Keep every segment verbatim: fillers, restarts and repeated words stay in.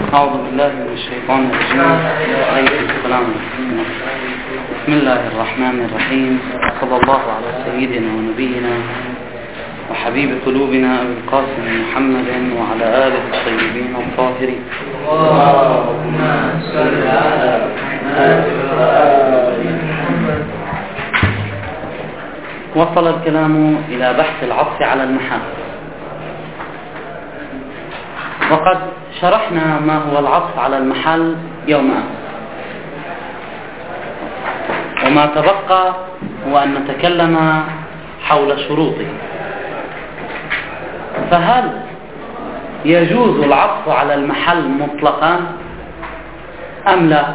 أعوذ بالله من الشيطان الرجيم. السلام عليكم. بسم الله الرحمن الرحيم. صلى الله على سيدنا ونبينا وحبيب قلوبنا أبي القاسم محمد وعلى آله الطيبين الطاهرين. اللهم صل على محمد. وصل الكلام إلى بحث العطف على المحال، وقد شرحنا ما هو العطف على المحل يوم أمس، وما تبقى هو أن نتكلم حول شروطه. فهل يجوز العطف على المحل مطلقا أم لا؟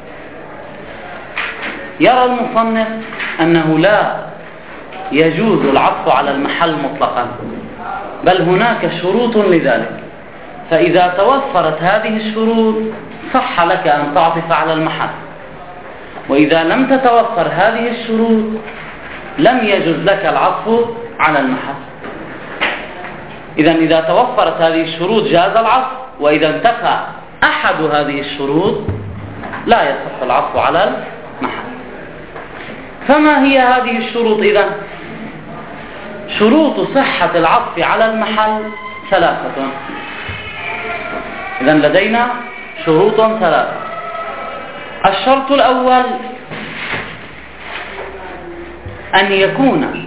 يرى المصنف أنه لا يجوز العطف على المحل مطلقا، بل هناك شروط لذلك، فإذا توفرت هذه الشروط صح لك أن تعطف على المحل، وإذا لم تتوفر هذه الشروط لم يجوز لك العطف على المحل. إذن إذا توفرت هذه الشروط جاز العطف، وإذا انتفى أحد هذه الشروط لا يصح العطف على المحل. فما هي هذه الشروط إذن؟ شروط صحة العطف على المحل ثلاثة. إذن لدينا شروط ثلاثة. الشرط الأول أن يكون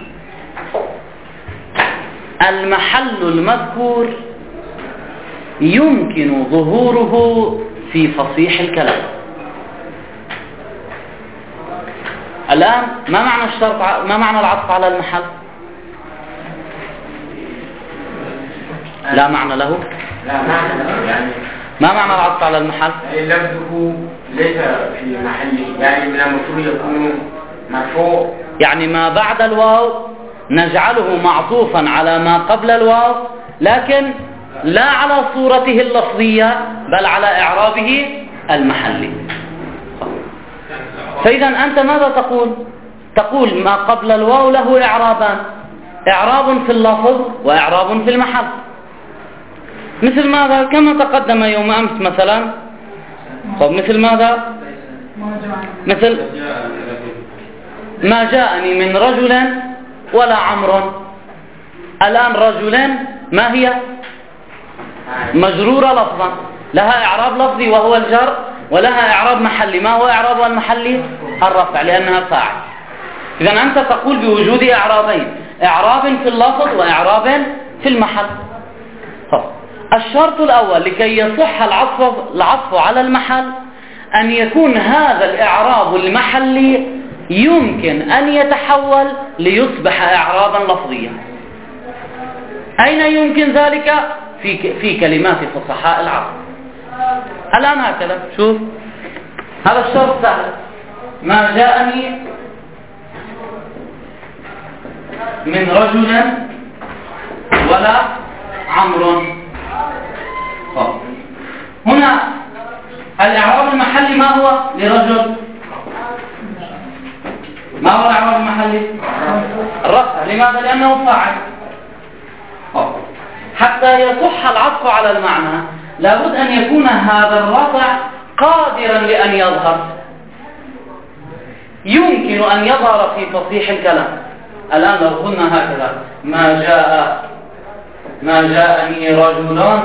المحل المذكور يمكن ظهوره في فصيح الكلام. الآن ما معنى الشرط؟ ما معنى العطف على المحل؟ لا معنى له؟ لا معنى له. يعني ما معنى العطف على المحل؟ يعني لفظه ليس في محله، يعني من المفروض يكون مرفوع، يعني ما بعد الواو نجعله معطوفا على ما قبل الواو، لكن لا على صورته اللفظية بل على إعرابه المحلي. فإذا أنت ماذا تقول؟ تقول ما قبل الواو له إعرابان، إعراب في اللفظ وإعراب في المحل. مثل ماذا؟ كما تقدم يوم أمس مثلا. طب مثل ماذا؟ مثل ما جاءني من رجل ولا عمر. الآن رجل ما هي؟ مجرورة لفظا، لها إعراب لفظي وهو الجر، ولها إعراب محلي. ما هو إعرابها المحلي؟ الرفع، لأنها فاعل. إذن أنت تقول بوجود إعرابين، إعراب في اللفظ وإعراب في المحل. طب الشرط الأول لكي يصح العطف, العطف على المحل أن يكون هذا الإعراب المحلي يمكن أن يتحول ليصبح إعرابا لفظيا. أين يمكن ذلك؟ في, في كلمات فصحاء العرب. الآن هكذا شوف، هذا الشرط سهل. ما جاءني من رجل ولا عمرو. هنا الإعراب المحلي ما هو لرجل؟ ما هو الإعراب المحلي؟ الرفع. لماذا؟ لأنه فاعل. حتى يصح العطف على المعنى لابد أن يكون هذا الرفع قادرا لأن يظهر، يمكن أن يظهر في فصيح الكلام. الآن لو قلنا هكذا ما جاء ما جاءني رجل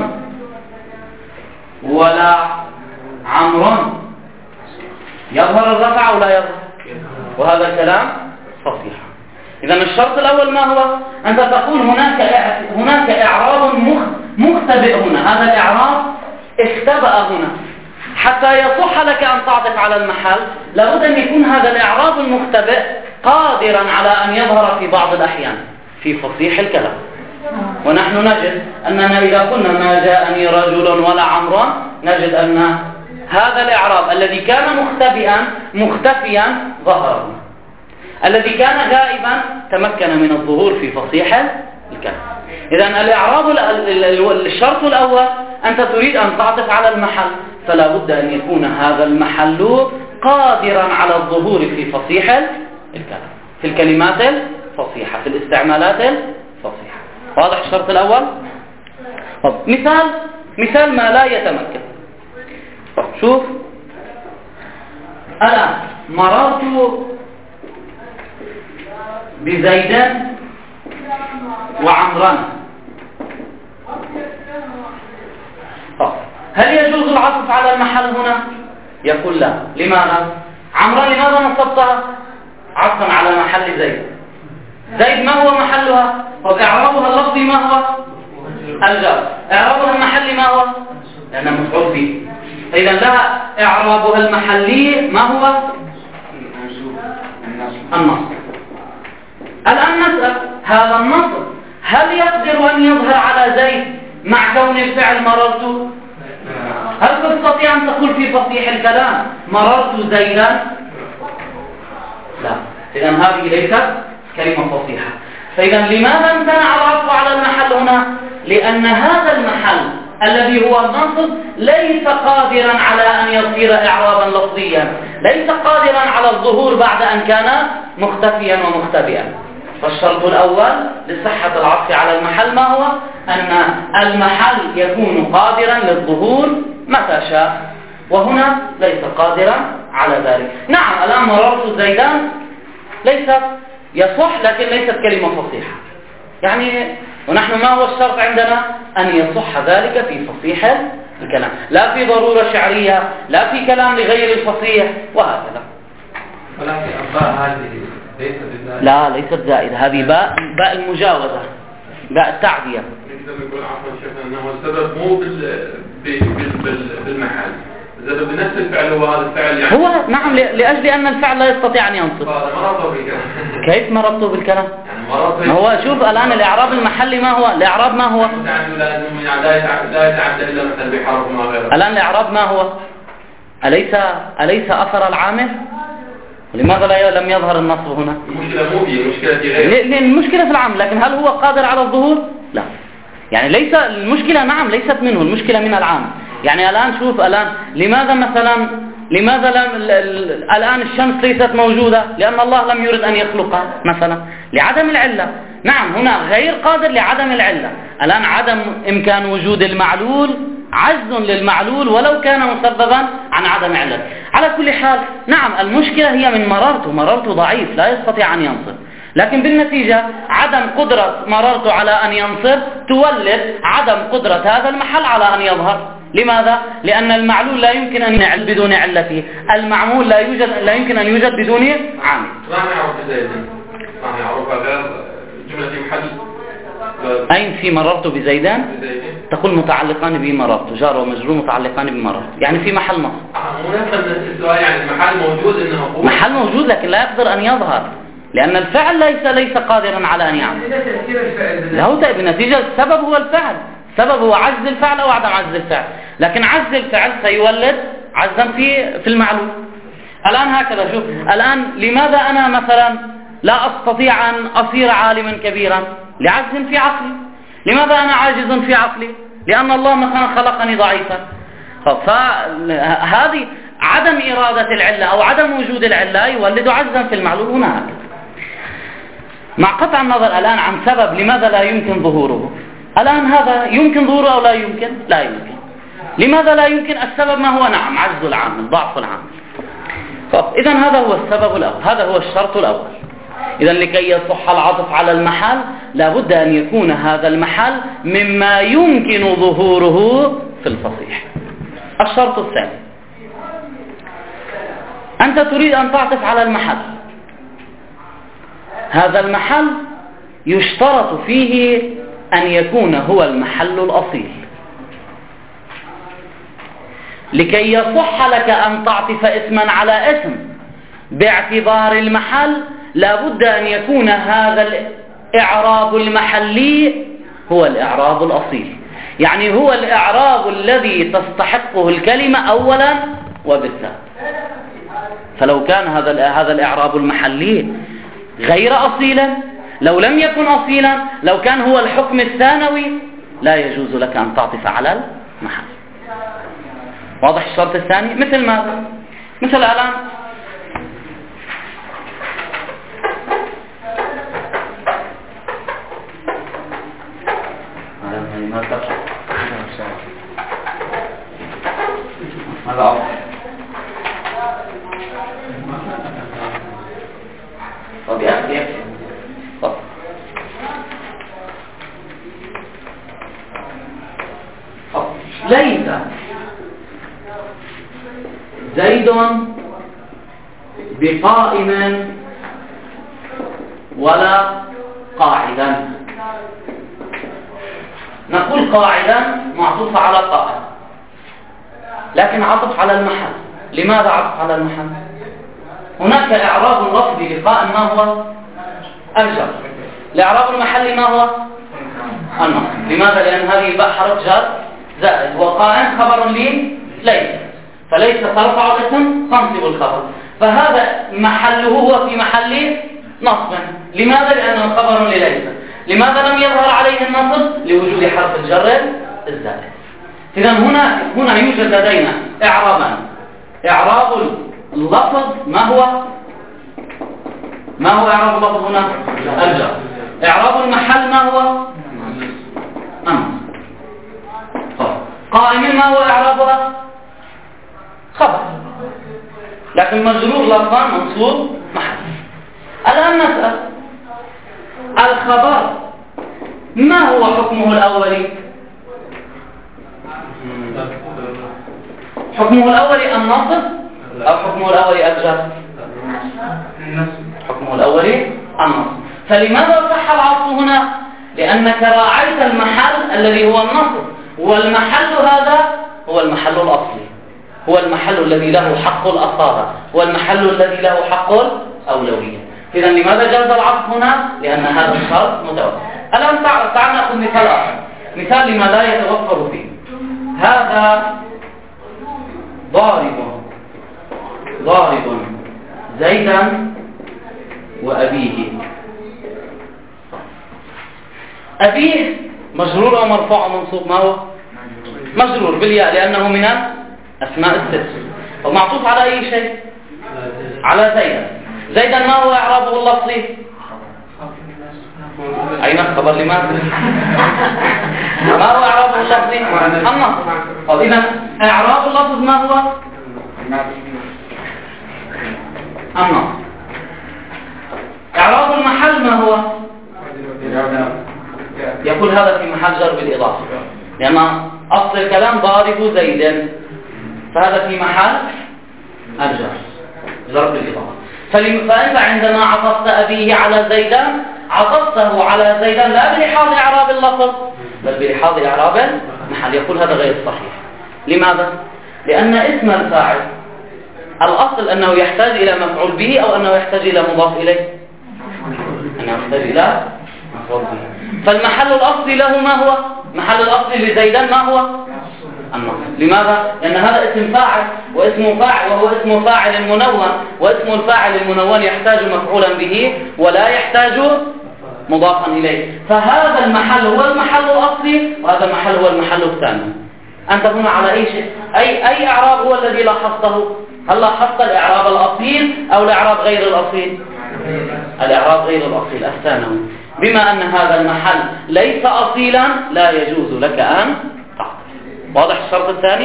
ولا عمرو، يظهر الرفع أو لا يظهر؟ وهذا الكلام فصيح. إذن الشرط الأول ما هو؟ أنت تقول هناك هناك إعراب مختبئ هنا، هذا الإعراب اختبأ هنا. حتى يصح لك أن تعطف على المحل لابد أن يكون هذا الإعراب المختبئ قادرا على أن يظهر في بعض الأحيان في فصيح الكلام. ونحن نجد أننا إذا قلنا ما جاءني رجل ولا عمرو نجد أن هذا الإعراب الذي كان مختبئا مختفيا ظهر، الذي كان غائبا تمكن من الظهور في فصيح الكلام. إذن الإعراب الشرط الأول أنت تريد أن تعطف على المحل، فلا بد أن يكون هذا المحل قادرا على الظهور في فصيح الكلام، في الكلمات الفصيحة، في الاستعمالات الفصيحة. واضح الشرط الأول؟ مثال مثال ما لا يتمكن. شوف الآن مررت بزيدان وعمران، هل يجوز العطف على المحل هنا؟ يقول لا. لماذا؟ عمران لماذا نصبتها عطفا على محل زيد؟ زيد ما هو محلها؟ وإعرابها اللفظي ما هو؟ الجار. إعرابها المحلي ما هو؟ لأنها مفعول به، فإذا لها إعرابها المحلي ما هو؟ النصب. الآن نسأل هذا النصب هل يقدر أن يظهر على زيد مع كون الفعل مررت؟ هل تستطيع أن تقول في فصيح الكلام مررت زيدا؟ لا. إذا هذه ليست كلمة فصيحة. فإذا لماذا امتنع العطف على المحل هنا؟ لأن هذا المحل الذي هو النصب ليس قادرا على أن يصير إعرابا لفظيا، ليس قادرا على الظهور بعد أن كان مختفيا ومختبئا. فالشرط الأول لصحة العطف على المحل ما هو؟ أن المحل يكون قادرا للظهور متى شاء، وهنا ليس قادرا على ذلك. نعم الآن مررت زيدان ليست يصح، لكن ليست كلمة فصيحة يعني، ونحن ما هو الشرط عندنا؟ أن يصح ذلك في فصيح الكلام، لا في ضرورة شعرية، لا في كلام لغير الفصيح وهكذا. ولكن الباء هذه ليست زائدة. لا ليست زائدة، هذه باء باء المجاوزة، باء التعدية. نقدر نقول عفوا شيخنا أنه السبب مو بال بال بالمحل، السبب بنفس الفعل هو هذا الفعل يعني. هو نعم لأجل أن الفعل لا يستطيع أن ينصب. مررته بالكلام. كيف مررته بالكلام؟ يعني مررته. ما هو شوف الآن الإعراب المحلي ما هو؟ الإعراب ما هو؟ لا يتعدى إلا مثلا بحرف ما غيره. الآن الإعراب ما هو؟ أليس أليس أثر العامل؟ لماذا لا لم يظهر النصب هنا؟ المشكلة مو فيه، المشكلة في غيره. المشكلة في العامل، لكن هل هو قادر على الظهور؟ لا. يعني ليس المشكلة، نعم ليست منه، المشكلة من العامل. يعني الآن شوف الآن لماذا مثلا لماذا لم الآن الشمس ليست موجودة؟ لأن الله لم يرد أن يخلقها مثلا لعدم العلة. نعم هنا غير قادر لعدم العلة. الآن عدم إمكان وجود المعلول عجز للمعلول ولو كان مسببا عن عدم علة. على كل حال نعم المشكلة هي من مررت مررت ضعيف لا يستطيع أن ينصب، لكن بالنتيجة عدم قدرة مررت على أن ينصب تولد عدم قدرة هذا المحل على أن يظهر. لماذا؟ لأن المعلول لا يمكن أن يعل بدون علته، المعمول لا يوجد لا يمكن أن يوجد بدون عامل. ما نعرف زيدان، ما نعرف غير جملة محل. أين في مررت بزيدان؟ تقول متعلقان به مررت، جار ومجرور متعلقان بمررت، يعني في محل نصب. مو نفس السؤال، يعني المحل موجود انه هو محل موجود لكن لا يقدر أن يظهر، لأن الفعل ليس ليس قادرا على أن يعمل. له تأتي بنتيجة السبب هو الفعل، السبب هو عجز الفعل أو عدم عجز الفعل، لكن عجز الفعل سيولد عجزا في في المعلوم. الآن هكذا شوف، الآن لماذا أنا مثلا لا أستطيع أن أصير عالما كبيرا؟ لعجز في عقلي. لماذا أنا عاجز في عقلي؟ لأن الله مثلا خلقني ضعيفا. فهذه عدم إرادة العلة أو عدم وجود العلة يولد عجزا في المعلوم هنا. مع قطع النظر الآن عن سبب لماذا لا يمكن ظهوره، الآن هذا يمكن ظهوره أو لا يمكن؟ لا يمكن. لماذا لا يمكن؟ السبب ما هو؟ نعم عجز العامل، ضعف العامل. إذن هذا هو السبب الأول، هذا هو الشرط الأول. إذن لكي يصح العطف على المحل لابد أن يكون هذا المحل مما يمكن ظهوره في الفصيح. الشرط الثاني، أنت تريد أن تعطف على المحل، هذا المحل يشترط فيه أن يكون هو المحل الأصيل. لكي يصح لك أن تعطف اسما على اسم باعتبار المحل لابد أن يكون هذا الإعراب المحلي هو الإعراب الأصيل، يعني هو الإعراب الذي تستحقه الكلمة أولا وبالذات. فلو كان هذا هذا الإعراب المحلي غير أصيلا، لو لم يكن أصيلا، لو كان هو الحكم الثانوي لا يجوز لك أن تعطف على المحل. واضح الشرط الثاني؟ مثل ماذا؟ مثل الآن ماذا ليس زيد بقائم ولا قاعدا. نقول قاعدا معطوف على قائم، لكن عطف على المحل. لماذا عطف على المحل؟ هناك إعراب اللفظ لقائم ما هو الجر، الإعراب المحلي ما هو النصب. لماذا؟ لأن هذه الباء حرف جر زائد، وقائم خبر لي ليس، فليس ترفع الاسم تنصب الخبر، فهذا محله هو في محل نصب. لماذا؟ لأنه خبر لليس. لماذا لم يظهر عليه النصب؟ لوجود حرف الجر الزائد. إذا هنا هنا يوجد لدينا إعرابان. إعراب اللفظ ما هو ما هو إعراب اللفظ هنا؟ الجر. إعراب المحل ما هو؟ النصب. قائم ما هو إعرابها؟ خبر، لكن مجرور لفظا منصوب محل. الآن نسأل الخبر ما هو حكمه الأولي؟ حكمه الأولي النصب أو حكمه الأولي الجر؟ حكمه الأولي النصب. فلماذا صح العطف هنا؟ لأنك راعيت المحل الذي هو النصب، والمحل هذا هو المحل الأصلي، هو المحل الذي له حق الأصالة، هو المحل الذي له حق الأولوية. إذا لماذا جاز العطف هنا؟ لأن هذا الشرط متوفر. الآن تعال نأخذ مثال آخر، مثال لما لا يتوفر فيه. هذا ضارب ضارب زيدا وأبيه. أبيه مجرور أو مرفوع أو منصوب؟ ما هو مجرور بالياء لأنه من أسماء الست، ومعطوف على أي شيء؟ على زيدا. زيدا ما هو إعرابه اللفظي؟ أين الخبر؟ لماذا؟ ما هو إعرابه اللفظي؟ النصب. طب إذا إعراب اللفظ ما هو؟ النصب. إعراب المحل ما هو؟ يقول هذا في محل جر بالإضافة، لأن أصل الكلام ضارب زيدا، فهذا في محل الجر جر بالإضافة. فأنت عندما عطفت أبيه على زيدا عطفته على زيدا لا بلحاظ إعراب اللفظ بل بلحاظ إعراب المحل. يقول هذا غير صحيح. لماذا؟ لأن اسم الفاعل الأصل أنه يحتاج إلى مفعول به أو أنه يحتاج إلى مضاف إليه، أنه يحتاج إلى مفعول به. فالمحل الأصلي له ما هو؟ محل الأصلي لزيدان ما هو؟ النصب. لماذا؟ لأن هذا اسم فاعل، واسم فاعل وهو اسم فاعل منون، واسم الفاعل المنون يحتاج مفعولا به ولا يحتاج مضافا إليه. فهذا المحل هو المحل الأصلي، وهذا المحل هو المحل الثاني. أنت هنا على أي شيء؟ أي أي إعراب هو الذي لاحظته؟ هل لاحظت الإعراب الأصيل أو الإعراب غير الأصيل؟ الإعراب غير الأصيل الثانوي. بما أن هذا المحل ليس أصيلا لا يجوز لك أن تعطف. واضح الشرط الثاني؟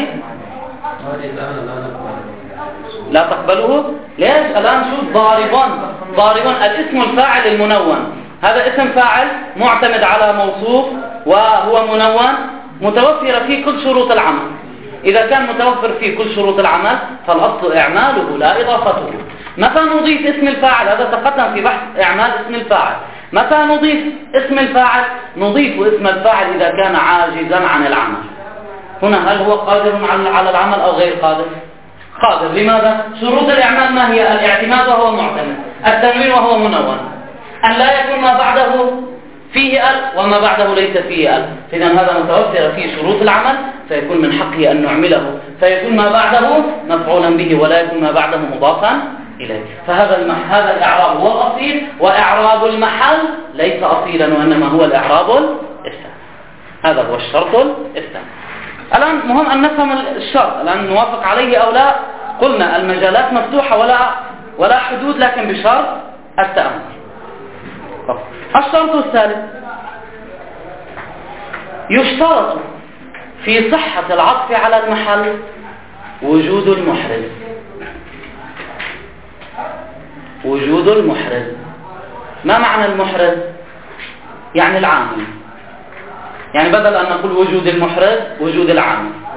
لا تقبله؟ ليش؟ الآن شوف ضاربان ضاربان الاسم الفاعل المنون، هذا اسم فاعل معتمد على موصوف وهو منون متوفر فيه كل شروط العمل. إذا كان متوفر فيه كل شروط العمل فالأصل إعماله لا إضافته. متى نضيف اسم الفاعل؟ هذا تقدم في بحث إعمال اسم الفاعل. متى نضيف اسم الفاعل؟ نضيف اسم الفاعل إذا كان عاجزا عن العمل. هنا هل هو قادر على العمل أو غير قادر؟ قادر. لماذا؟ شروط الإعمال ما هي؟ الاعتماد وهو معتمد، التنوين وهو منون، أن لا يكون ما بعده فيه أل وما بعده ليس فيه أل. إذا هذا متوفر فيه شروط العمل فيكون من حقه أن نعمله، فيكون ما بعده مفعولا به ولا يكون ما بعده مضافا إليه. فهذا المح... هذا الإعراب هو الأصيل، وإعراب المحل ليس أصيلا وإنما هو الإعراب الثاني. هذا هو الشرط الثاني. الآن مهم أن نفهم الشرط، الآن نوافق عليه أو لا. قلنا المجالات مفتوحة ولا ولا حدود، لكن بشرط التأمل. الشرط الثالث: يشترط في صحة العطف على المحل وجود المحرز. وجود المحرز. ما معنى المحرز؟ يعني العامل. يعني بدل أن نقول وجود المحرز وجود العامل.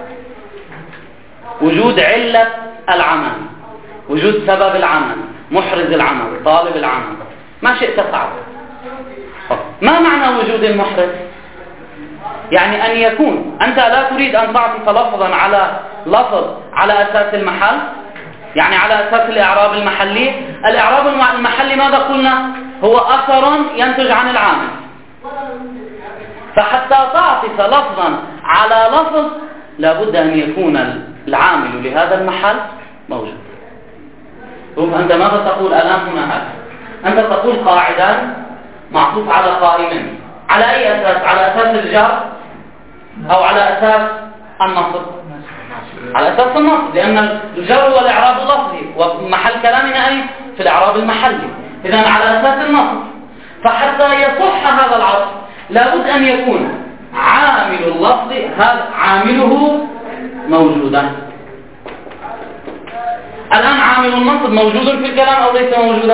وجود علة العمل، وجود سبب العمل، محرز العمل، طالب العمل، ما شئت فعل. ما معنى وجود المحرز؟ يعني أن يكون أنت لا تريد أن تعطف لفظا على لفظ على أساس المحل، يعني على أساس الإعراب المحلي. الإعراب المحلي ماذا قلنا؟ هو أثر ينتج عن العامل. فحتى تعطف لفظا على لفظ لابد أن يكون العامل لهذا المحل موجود. أنت ماذا تقول الآن هنا هذا؟ أنت تقول قاعدة معطوف على قائمين، على أي أساس؟ على أساس الجر أو على أساس النصب؟ على أساس النصب، لأن الجر هو الإعراب اللفظي ومحل كلامنا أي في الإعراب المحلي، إذن على أساس النصب. فحتى يصح هذا العطف لابد أن يكون عامل اللفظ هذا عامله موجودا. الآن عامل النصب موجود في الكلام أو ليس موجودا؟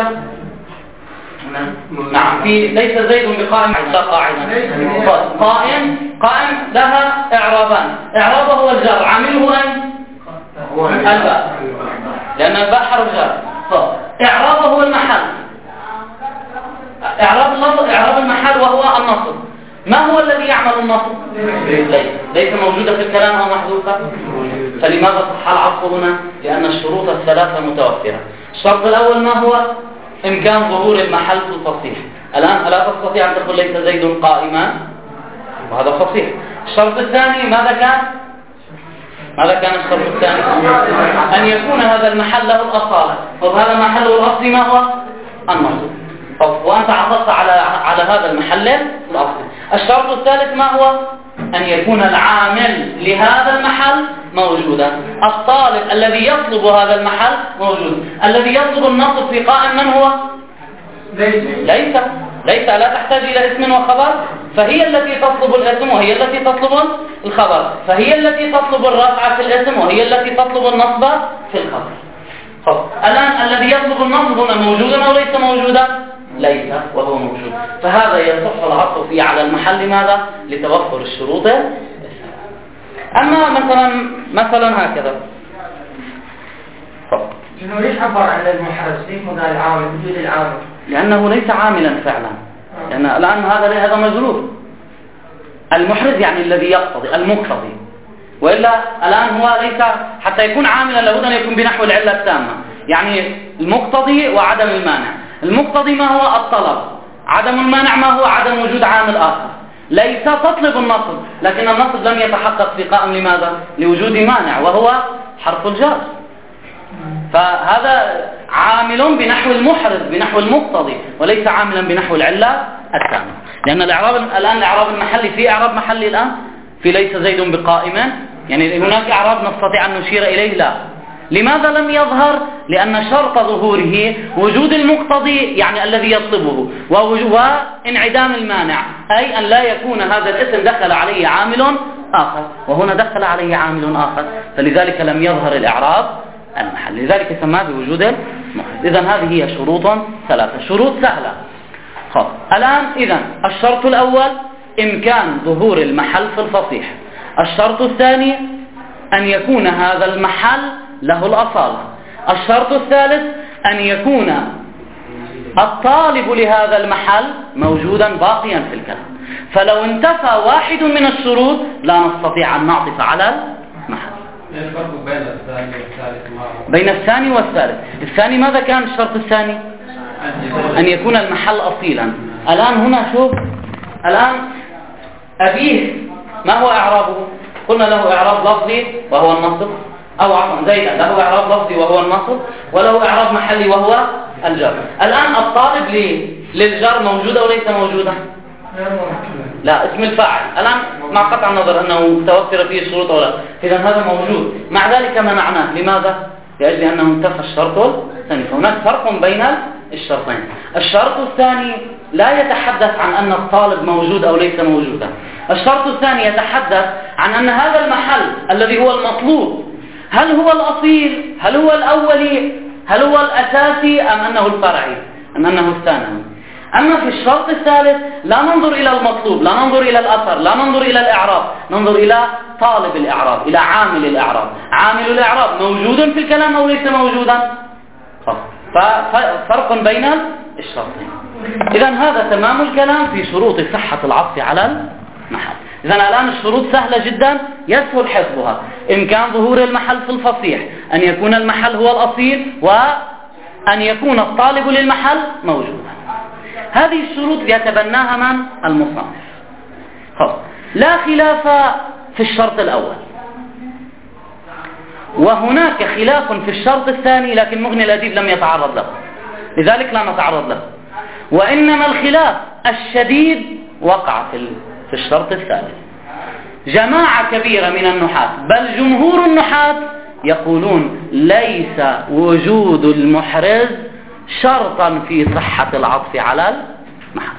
نعم. في ليس زيد بقائم قاعدة. قائم قائم لها إعرابان، إعرابه هو الجر، عامله أين؟ الباء، لأن الباء حرف جر. إعرابه هو المحل، إعراب اللفظ إعراب المحل وهو النصب. ما هو الذي يعمل النصب؟ ليس ليس موجودة في الكلام أو محذوفة. فلماذا صح العطف هنا؟ لأن الشروط الثلاثة متوفرة. الشرط الأول ما هو؟ إمكان ظهور المحل في الفصيح. الآن ألا تستطيع أن تقول ليس زيد قائما، وهذا فصيح. الشرط الثاني ماذا كان؟ ماذا كان الشرط الثاني؟ أن يكون هذا المحل له الأصالة. وهذا المحل الأصلي ما هو؟ النصب. وأنت عطفت على على هذا المحل الأصلي. الشرط الثالث ما هو؟ أن يكون العامل لهذا المحل موجودا. الطالب الذي يطلب هذا المحل موجود. الذي يطلب النصب في قائم من هو؟ ليس ليس لا تحتاج إلى اسم وخبر، فهي التي تطلب الاسم وهي التي تطلب الخبر، فهي التي تطلب الرفع في الاسم وهي التي تطلب النصب في الخبر. طب الآن الذي يطلب النصب هنا موجودا أو ليس موجودا؟ ليس وهو موجود. فهذا يصح العطف فيه على المحل ماذا؟ لتوفر الشروط. أما مثلا مثلا هكذا طب إنه ليش عبر عن المحرز؟ ليش ما قال العامل وجود العامل؟ لأنه ليس عاملا فعلا، لأن الآن هذا هذا مجرور. المحرز يعني الذي يقتضي المقتضي، وإلا الآن هو ليس حتى يكون عاملا لابد أن يكون بنحو العلة التامة، يعني المقتضي وعدم المانع. المقتضي ما هو؟ الطلب. عدم المانع ما هو؟ عدم وجود عامل آخر. ليس تطلب النصب، لكن النصب لم يتحقق في قائم. لماذا؟ لوجود مانع وهو حرف الجر. فهذا عامل بنحو المحرز بنحو المقتضي، وليس عاملا بنحو العلة التامة. لأن الإعراب الآن الإعراب المحلي في إعراب محلي الآن في ليس زيد بقائما، يعني هناك إعراب نستطيع أن نشير إليه؟ لا. لماذا لم يظهر؟ لأن شرط ظهوره وجود المقتضي يعني الذي يطلبه، وانعدام المانع، أي أن لا يكون هذا الاسم دخل عليه عامل آخر، وهنا دخل عليه عامل آخر، فلذلك لم يظهر الإعراب المحل، لذلك سماه بوجود المحرز. إذن هذه هي شروط ثلاثة، شروط سهلة. خب الآن إذن الشرط الأول إمكان ظهور المحل في الفصيح. الشرط الثاني أن يكون هذا المحل له الأصالة. الشرط الثالث أن يكون الطالب لهذا المحل موجودا باقيا في الكلام. فلو انتفى واحد من الشروط لا نستطيع أن نعطف على المحل. بين الثاني والثالث؟ بين الثاني والثالث. الثاني ماذا كان الشرط الثاني؟ أن يكون المحل أصيلا. الآن هنا شوف، الآن أبيه ما هو إعرابه؟ قلنا له إعراب لفظي وهو النصب، أو عفوا زيدا له إعراب لفظي وهو النصب، وله إعراب محلي وهو الجر. الآن الطالب للجر موجودة وليس موجودة؟ لا، اسم الفاعل الآن مع قطع النظر أنه متوفر فيه الشروط ولا، إذا هذا موجود. مع ذلك منعناه. لماذا؟ لأجل أنه انتفى الشرط الثاني. فهناك فرق بين الشرطين. الشرط الثاني لا يتحدث عن أن الطالب موجود أو ليس موجودا. الشرط الثاني يتحدث عن أن هذا المحل الذي هو المطلوب هل هو الأصيل، هل هو الأولي، هل هو الأساسي، أم أنه الفرعي، أم أنه الثانوي. أما في الشرط الثالث لا ننظر إلى المطلوب، لا ننظر إلى الأثر، لا ننظر إلى الإعراب، ننظر إلى طالب الإعراب، إلى عامل الإعراب. عامل الإعراب موجود في الكلام أو ليس موجودا؟ ففرق بين الشرطين. إذن هذا تمام الكلام في شروط صحة العطف على المحل. إذن الآن الشروط سهلة جدا يسهل حفظها. إمكان ظهور المحل في الفصيح، أن يكون المحل هو الأصيل، وأن يكون الطالب للمحل موجودا. هذه الشروط يتبناها من؟ المصنف. لا خلاف في الشرط الأول، وهناك خلاف في الشرط الثاني لكن مغني الأديب لم يتعرض له، لذلك لا نتعرض له. وإنما الخلاف الشديد وقع في الشرط الثالث. جماعة كبيرة من النحاة بل جمهور النحاة يقولون ليس وجود المحرز شرطا في صحة العطف على المحل.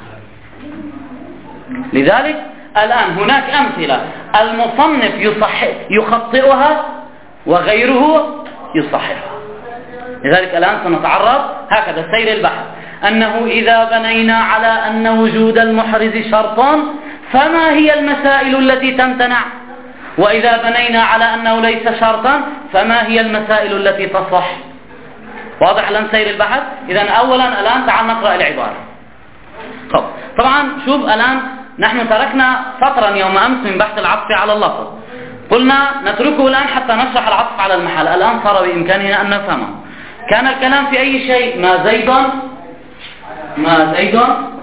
لذلك الآن هناك أمثلة المصنف يصحح يخطئها وغيره يصححها. لذلك الآن سنتعرض هكذا سير البحث، أنه إذا بنينا على أن وجود المحرز شرطا فما هي المسائل التي تمتنع، وإذا بنينا على أنه ليس شرطا فما هي المسائل التي تصح. واضح الآن سير البحث؟ إذن أولا الآن تعال نقرأ العبارة. طب طبعا شوف الآن نحن تركنا سطرا يوم أمس من بحث العطف على اللفظ، قلنا نتركه الآن حتى نشرح العطف على المحل. الآن صار بإمكاننا أن نفهمه. كان الكلام في أي شيء؟ ما زيد ما زيد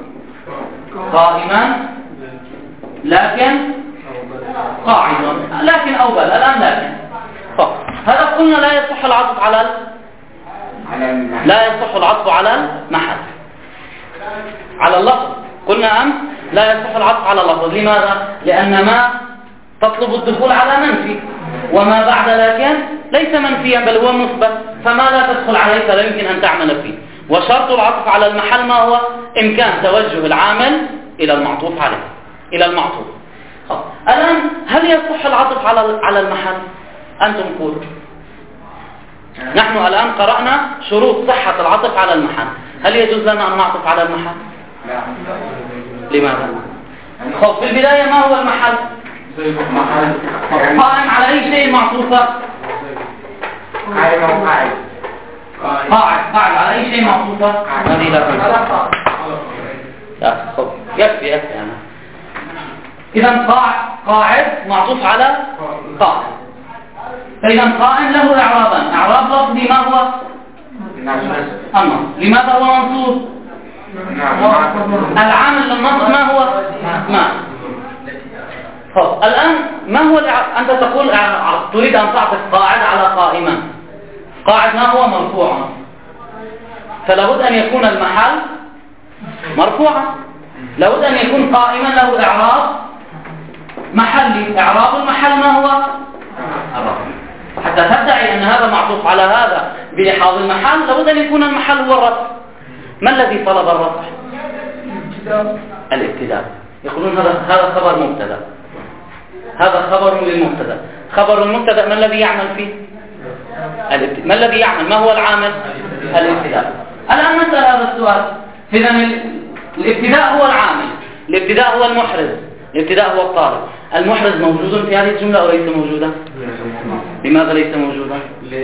قائما لكن قاعد، لكن أو بل. الآن لكن طب هذا قلنا لا يصح العطف على ال... لا يصح العطف على المحل على اللفظ. قلنا أمس لا يصح العطف على اللفظ. لماذا؟ لأن ما تطلب الدخول على منفي، وما بعد لكن ليس منفيا بل هو مثبت، فما لا تدخل عليه فلا يمكن أن تعمل فيه. وشرط العطف على المحل ما هو؟ إمكان توجه العامل إلى المعطوف عليه، إلى المعطوف. الآن هل يصح العطف على على المحل؟ أنتم قولوا. نحن الآن قرأنا شروط صحة العطف على المحل، هل يجوز لنا أن نعطف على المحل؟ لا. لماذا؟ خب في البداية ما هو المحل؟ قائم على أي شيء معطوفة؟ قائم أو قاعد؟ قاعد قاعد على أي شيء معطوفة؟ هذه لا تنفع. لا خب يكفي يكفي أنا. إذا قاعد قاعد معطوف على قائم. فإذا قائم له إعرابان، إعراب لفظي ما هو؟ أما لماذا هو منصوب؟ العامل للنصب ما هو؟ ما. طب الآن ما هو الإعراب؟ أنت تقول تريد أن تعطف قاعد على قائما. قاعد ما هو؟ مرفوع، فلابد أن يكون المحل مرفوعا، لابد أن يكون قائما له إعراب محلي. إعراب المحل ما هو؟ الرفع. حتى تدعي أن هذا معطوف على هذا بلحاظ المحل لابد أن يكون المحل هو الرفع. ما الذي طلب الرفع؟ الابتداء. يقولون هذا هذا خبر مبتدا، هذا خبر للمبتدا. خبر المبتدا ما الذي يعمل فيه؟ الابتداء. ما الذي يعمل؟ ما هو العامل؟ الابتداء. الآن نسأل هذا السؤال. إذا الابتداء هو العامل، الابتداء هو المحرز، الابتداء هو الطالب. المحرز موجود في هذه الجملة أو ليس موجودا؟ لماذا ليس موجودا؟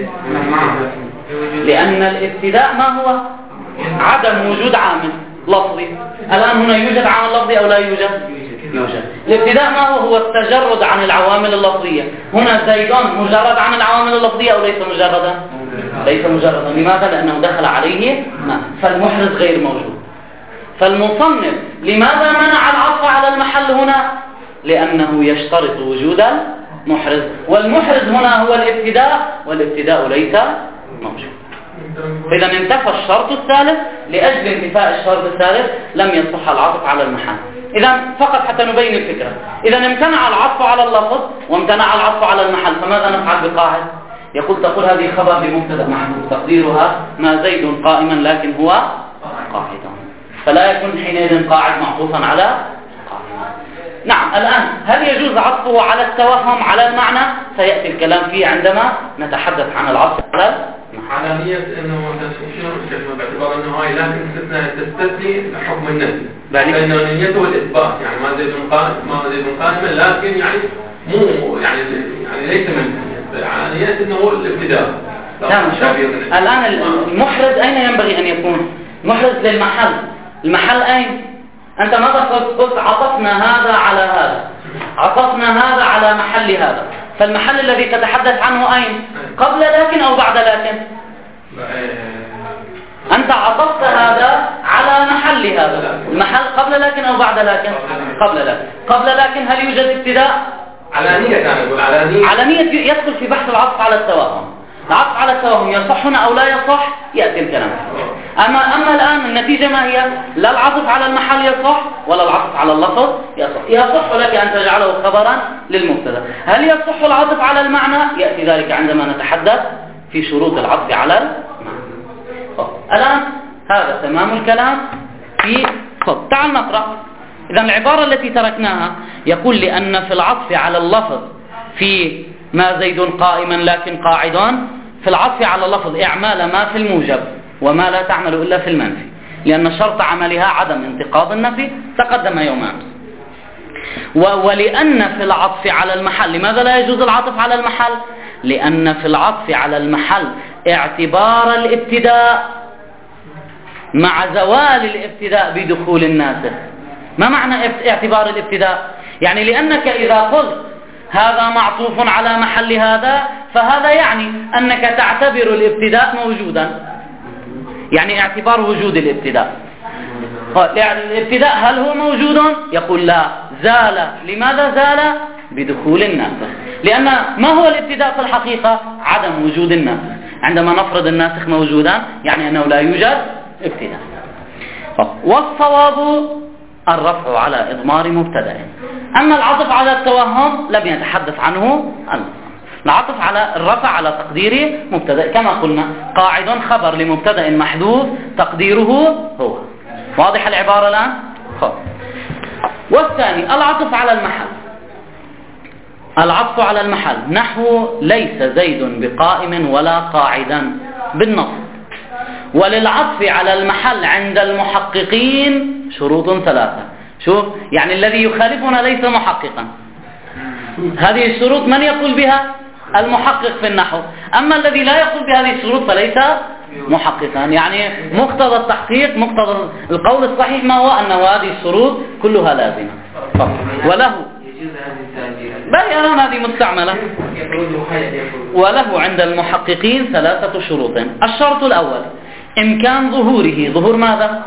لأن الابتداء ما هو؟ عدم وجود عامل لفظي. الآن هنا يوجد عامل لفظي أو لا يوجد؟ يوجد. الابتداء ما هو؟ هو التجرد عن العوامل اللفظية. هنا زيدان مجرد عن العوامل اللفظية أو ليس مجردا؟ ليس مجردا. لماذا؟ لأنه دخل عليه ما، فالمحرز غير موجود. فالمصنف لماذا منع العطف على المحل هنا؟ لأنه يشترط وجود المحرز، والمحرز هنا هو الابتداء، والابتداء ليس موجود. إذا انتفى الشرط الثالث، لأجل انتفاء الشرط الثالث لم يصح العطف على المحل. إذا فقط حتى نبين الفكرة، إذا امتنع العطف على اللفظ وامتنع العطف على المحل، فماذا نفعل بقاعد؟ يقول تقول هذه خبر بمبتدا محذوف تقديرها ما زيد قائما لكن هو قاعدا، فلا يكون حينئذ قاعد معطوفا على قائما. نعم. الآن هل يجوز عطفه على التوهم على المعنى؟ سيأتي الكلام فيه عندما نتحدث عن العطف على على نية انه شنو شنو باعتبار انه هاي لكن استثناء تستثني حكم النفي لانه نيته الاثبات يعني ما زيد قائم ما زيد قائما لكن يعني مو يعني يعني ليس منفيا على نية انه الابتداء. نعم. الان المحرز اين ينبغي ان يكون؟ محرز للمحل. المحل اين؟ انت ماذا قلت؟ قلت عطفنا هذا على هذا، عطفنا هذا على محل هذا، فالمحل الذي تتحدث عنه أين؟ قبل لكن أو بعد لكن؟ أنت عطفت هذا على محل هذا، المحل قبل لكن أو بعد لكن؟ قبل لكن. قبل لكن هل يوجد ابتداء؟ على نية أنا أقول على نية. على نية يدخل في بحث العطف على التوهم. العطف على التوهم يصح هنا أو لا يصح يأتي الكلام. أما أما الآن النتيجة ما هي؟ لا العطف على المحل يصح ولا العطف على اللفظ يصح. يصح لك أن تجعله خبرا للمبتدا. هل يصح العطف على المعنى؟ يأتي ذلك عندما نتحدث في شروط العطف على المعنى. الآن هذا تمام الكلام في صد. تعال نقرأ. إذا العبارة التي تركناها يقول لأن في العطف على اللفظ في ما زيد قائما لكن قاعد، في العطف على اللفظ إعمال ما في الموجب وما لا تعمل إلا في المنفي، لأن شرط عملها عدم انتقاض النفي تقدم يوم أمس. ولأن في العطف على المحل، لماذا لا يجوز العطف على المحل؟ لأن في العطف على المحل اعتبار الابتداء مع زوال الابتداء بدخول الناسخ. ما معنى اعتبار الابتداء؟ يعني لأنك إذا قلت هذا معطوف على محل هذا فهذا يعني أنك تعتبر الابتداء موجودا، يعني اعتبار وجود الابتداء. الابتداء هل هو موجود؟ يقول لا، زال. لماذا زال؟ بدخول الناسخ. لأن ما هو الابتداء في الحقيقة؟ عدم وجود الناسخ. عندما نفرض الناسخ موجودا يعني أنه لا يوجد ابتداء. والصواب الرفع على إضمار مبتدأ. أما العطف على التوهم لم يتحدث عنه العطف على الرفع على تقدير مبتدأ، كما قلنا قاعد خبر لمبتدأ محذوف تقديره هو. واضح العبارة الآن؟ خب. والثاني العطف على المحل. العطف على المحل نحو ليس زيد بقائم ولا قاعدا بالنص. وللعطف على المحل عند المحققين شروط ثلاثة. شوف، يعني الذي يخالفنا ليس محققا. هذه الشروط من يقول بها؟ المحقق في النحو. أما الذي لا يقول بهذه الشروط فليس محققا. يعني مقتضى التحقيق، مقتضى القول الصحيح ما هو أن هذه الشروط كلها لازمة. وله بل يرون هذه مستعملة. وله عند المحققين ثلاثة شروط. الشرط الأول إمكان ظهوره. ظهور ماذا؟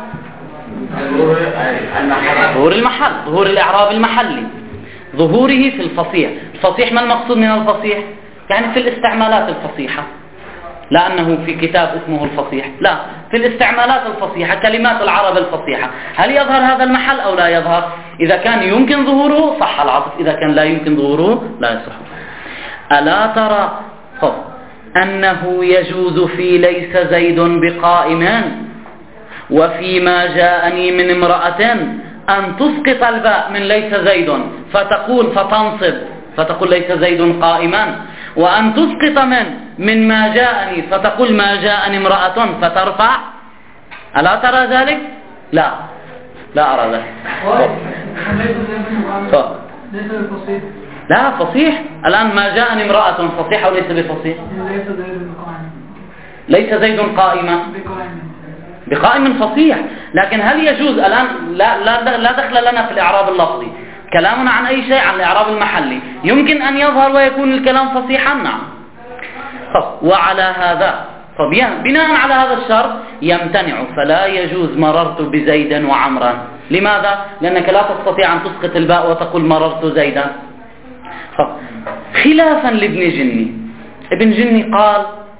ظهور المحل، ظهور الإعراب المحلي. ظهوره في الفصيح. الفصيح ما المقصود من الفصيح؟ يعني في الاستعمالات الفصيحة، لا أنه في كتاب اسمه الفصيح، لا، في الاستعمالات الفصيحة، كلمات العرب الفصيحة. هل يظهر هذا المحل أو لا يظهر؟ إذا كان يمكن ظهوره صح العطف، إذا كان لا يمكن ظهوره لا يصح. ألا ترى أنه يجوز في ليس زيد بقائم وفيما جاءني من امرأة أن تسقط الباء من ليس زيد فتقول فتنصب فتقول ليس زيد قائما، وأن تسقط من من ما جاءني فتقول ما جاءني امرأة فترفع. ألا ترى ذلك؟ لا، لا أرى ذلك. لا فصيح. الآن ما جاءني امرأة فصيح أو ليس بفصيح؟ ليس زيد قائما بقائم فصيح. لكن هل يجوز الآن؟ لا, لا, لا دخل لنا في الإعراب اللفظي، كلامنا عن أي شيء، عن الإعراب المحلي. يمكن أن يظهر ويكون الكلام فصيحا، نعم. وعلى هذا بناء على هذا الشرط يمتنع، فلا يجوز مررت بزيد وعمرا. لماذا؟ لأنك لا تستطيع أن تسقط الباء وتقول مررت زيدا. خلافا لابن جني. ابن جني قال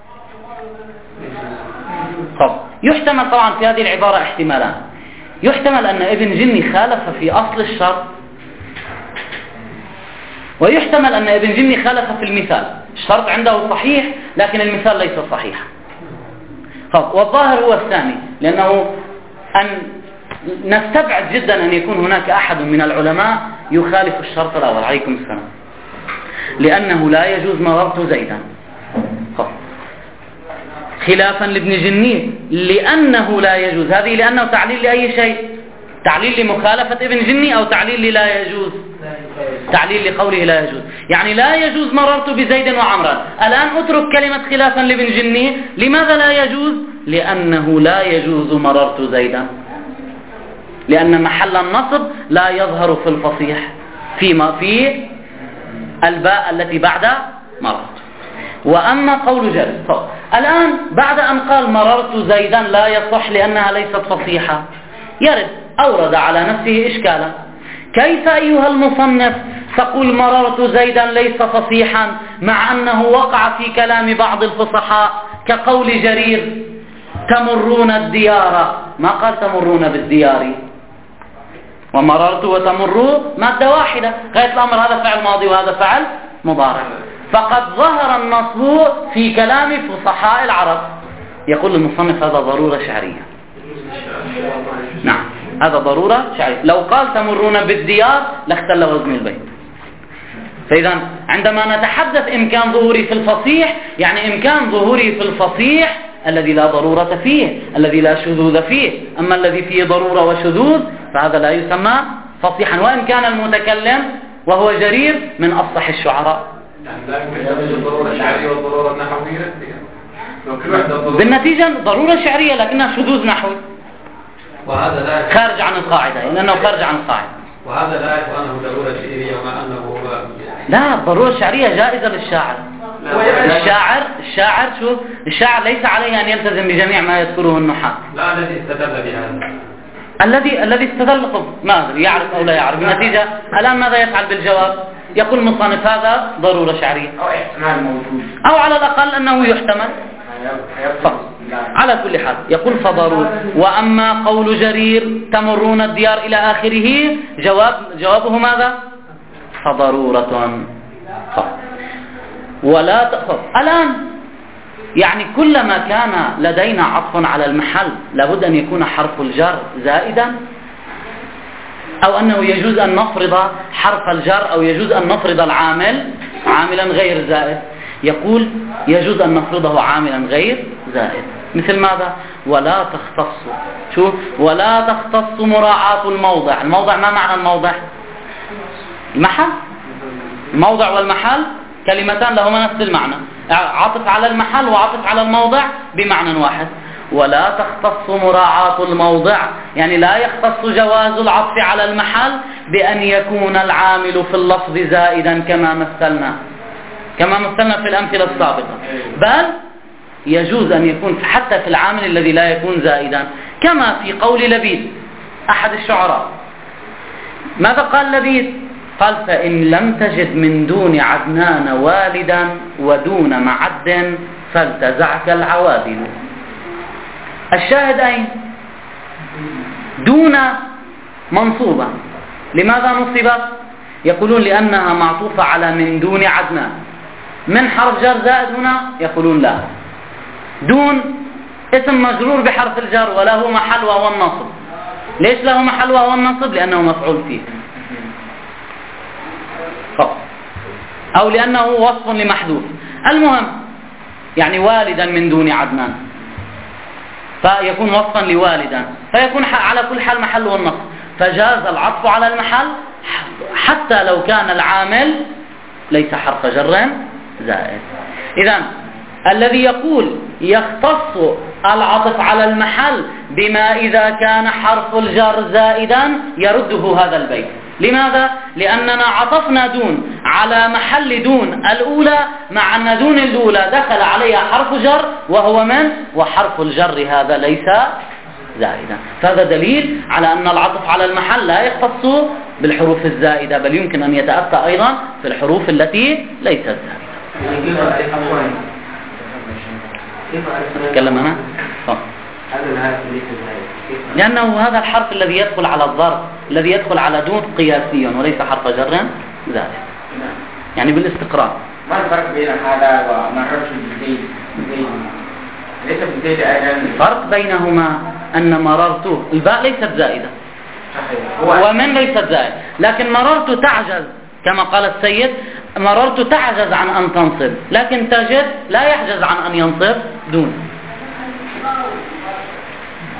طب يحتمل طبعا في هذه العبارة احتمالان. يحتمل أن ابن جني خالف في أصل الشرط، ويحتمل أن ابن جني خالف في المثال. الشرط عنده صحيح لكن المثال ليس صحيح. والظاهر هو الثاني، لأنه أن نستبعد جدا أن يكون هناك أحد من العلماء يخالف الشرط الأول. عليكم السلام. لأنه لا يجوز مررت زيدا. خلافا لابن جني لأنه لا يجوز. هذه لأنه تعليل لأي شيء؟ تعليل لمخالفة ابن جني أو تعليل لا يجوز؟ تعليل لقوله لا يجوز، يعني لا يجوز مررت بزيد وعمرا. الآن أترك كلمة خلافا لابن جني. لماذا لا يجوز؟ لأنه لا يجوز مررت زيدا، لأن محل النصب لا يظهر في الفصيح فيما في الباء التي بعد مررت. وأما قول جابر الآن بعد أن قال مررت زيدا لا يصح لأنها ليست فصيحة، يرد أورد على نفسه إشكالا. كيف أيها المصنف تقول مررت زيدا ليس فصيحا مع أنه وقع في كلام بعض الفصحاء كقول جرير تمرون الديار، ما قال تمرون بالديار، ومررت وتمروا مادة واحدة، غاية الأمر هذا فعل ماضي وهذا فعل مضارع، فقد ظهر النصب في كلام فصحاء العرب. يقول المصنف هذا ضرورة شعرية. نعم هذا ضرورة شعرية. لو قال تمرون بالديار لاختل وزن البيت. فإذا عندما نتحدث إمكان ظهوري في الفصيح يعني إمكان ظهوري في الفصيح الذي لا ضرورة فيه، الذي لا شذوذ فيه. أما الذي فيه ضرورة وشذوذ فهذا لا يسمى فصيحا، وإن كان المتكلم وهو جرير من أفصح الشعراء. بالنتيجة ضرورة شعرية لكنها شذوذ نحوي، وهذا لا خارج عن القاعدة، لأنه خارج عن القاعدة. وهذا لا يكون أنه ضرورة شعرية وما أنه لا، الضرورة الشعرية جائزة للشاعر. الشاعر الشاعر شو الشاعر ليس عليه أن يلتزم بجميع ما يذكره النحاة. لا الذي استدل بهذا الذي الذي استدل ما أدري يعرف أو لا يعرف. بالنتيجة الآن ماذا يفعل بالجواب؟ يقول المصنف هذا ضرورة شعرية أو احتمال موجود، أو على الأقل أنه يحتمل. على كل حال يقول فضرور. وأما قول جرير تمرون الديار إلى آخره جواب جوابه ماذا؟ فضرورة. ولا تخف. الآن يعني كلما كان لدينا عطف على المحل لابد أن يكون حرف الجر زائدا، أو أنه يجوز أن نفرض حرف الجر أو يجوز أن نفرض العامل عاملا غير زائد. يقول يجوز أن نفرضه عاملا غير زائد. مثل ماذا؟ ولا تختص. شوف، ولا تختص مراعاة الموضع. الموضع ما معنى الموضع؟ المحل. الموضع والمحل كلمتان لهما نفس المعنى، عطف على المحل وعطف على الموضع بمعنى واحد. ولا تختص مراعاة الموضع يعني لا يختص جواز العطف على المحل بأن يكون العامل في اللفظ زائدا كما مثلنا كما مثلنا في الأمثلة السابقة، بل يجوز أن يكون حتى في العامل الذي لا يكون زائدا، كما في قول لبيد أحد الشعراء. ماذا قال لبيد؟ قال فإن لم تجد من دون عدنان والدا ودون معد فلتزعك العوادل. الشاهد أين؟ دون منصوبة. لماذا نصبت؟ يقولون لأنها معطوفة على من دون عدنان. من حرف جر زائد هنا؟ يقولون لا. دون اسم مجرور بحرف الجر وله محل وهو النصب. ليش له محل وهو النصب؟ لأنه مفعول فيه، أو لأنه وصف لمحذوف. المهم يعني والدا من دون عدنان فيكون وصفا لوالدا، فيكون على كل حال محله النصب، فجاز العطف على المحل حتى لو كان العامل ليس حرف جر زائد. إذن الذي يقول يختص العطف على المحل بما إذا كان حرف الجر زائدا يرده هذا البيت. لماذا؟ لأننا عطفنا دون على محل دون الأولى، مع أن دون الأولى دخل عليها حرف جر وهو من؟ وحرف الجر هذا ليس زائدا. فهذا دليل على أن العطف على المحل لا يختص بالحروف الزائدة، بل يمكن أن يتأتى أيضا في الحروف التي ليست زائدة. أتكلم أنا؟ طب. لأنه هذا الحرف الذي يدخل على الظرف الذي يدخل على دون قياسي وليس حرف جر زائد، يعني بالاستقرار. ما الفرق بين هذا ومررت بزيد؟ ليس بزيد أيضا. الفرق بينهما أن مررت الباء ليست زائدة ومن ليست زائد، لكن مررت تعجز كما قال السيد، مررت تعجز عن أن تنصب، لكن تجد لا يحجز عن أن ينصب دون.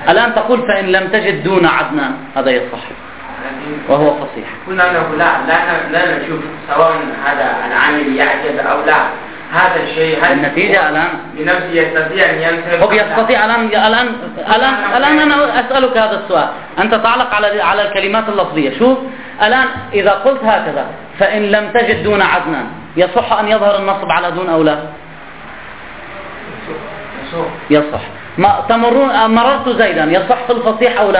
الآن تقول فإن لم تجد دون عدنان، هذا يصح وهو فصيح. كنا نقول لا لا لا نشوف سواء هذا العامل يعجز أو لا، هذا الشيء النتيجة الآن بنفسه يستطيع أن ينتهي. هو يستطيع الآن الآن الآن الآن أنا أسألك هذا السؤال، أنت تعلق على على الكلمات اللفظية. شوف الآن إذا قلت هكذا فإن لم تجد دون عدنان، يصح أن يظهر النصب على دون أو لا؟ يصح. ما تمرون مررت زيدا، يصح في الفصيح أو لا؟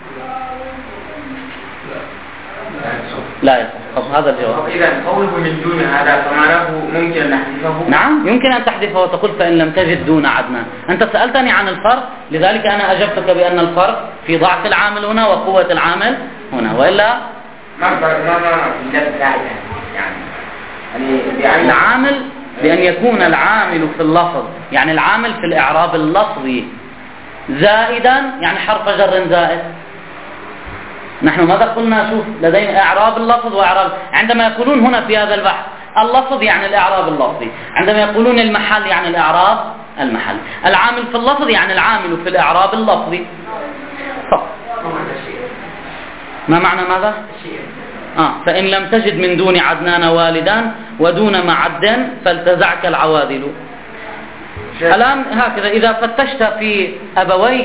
لا يصح. طب هذا الجواب. إذا قوله من دون هذا فمعناه ممكن نحذفه؟ نعم يمكن أن تحذفه وتقول فإن لم تجد دون عدنان. أنت سألتني عن الفرق، لذلك أنا أجبتك بأن الفرق في ضعف العامل هنا وقوة العامل هنا، وإلا ما ما ما في يعني العامل بأن يكون العامل في اللفظ، يعني العامل في الإعراب اللفظي زائدا، يعني حرف جر زائد. نحن ماذا قلنا؟ شوف لدينا إعراب اللفظ وإعراب، عندما يقولون هنا في هذا البحث اللفظ يعني الإعراب اللفظي، عندما يقولون المحل يعني الإعراب المحلي. العامل في اللفظ يعني العامل في الإعراب اللفظي. ما معنى ماذا؟ آه فإن لم تجد من دون عدنان والدا ودون معد فالتزعك العوادل. الآن هكذا إذا فتشت في أبويك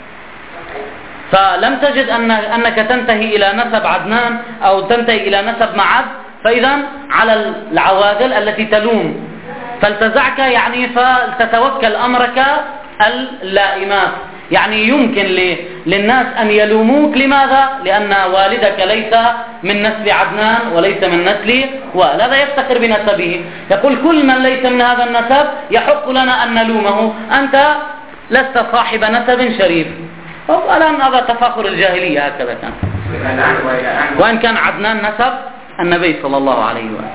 فلم تجد أن أنك تنتهي إلى نسب عدنان أو تنتهي إلى نسب معد، فإذا على العوادل التي تلوم فالتزعك، يعني فلتتوكل أمرك اللائمات، يعني يمكن للناس أن يلوموك. لماذا؟ لأن والدك ليس من نسل عدنان وليس من نسل وائل، هذا يفتخر بنسبه، يقول كل من ليس من هذا النسب يحق لنا أن نلومه، أنت لست صاحب نسب شريف. الآن هذا تفاخر الجاهلية، هكذا كان، وإن كان عدنان نسب النبي صلى الله عليه وآله.